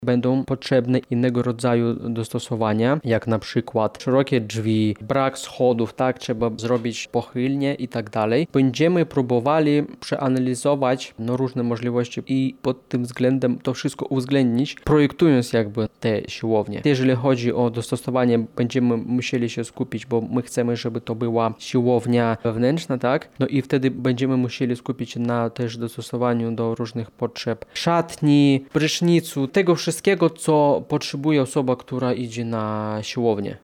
będą potrzebne innego rodzaju dostosowania, jak na przykład szerokie drzwi, brak schodów, tak, trzeba zrobić pochylnie i tak dalej. Będziemy próbowali przeanalizować różne możliwości i pod tym względem to wszystko uwzględnić, projektując jakby te siłownie. Jeżeli chodzi o dostosowanie, będziemy musieli się skupić, bo my chcemy, żeby to była siłownia wewnętrzna, tak? No i wtedy będziemy musieli skupić się na też dostosowaniu do różnych potrzeb szatni, prysznicu, tego wszystkiego, co potrzebuje osoba, która idzie na siłownię.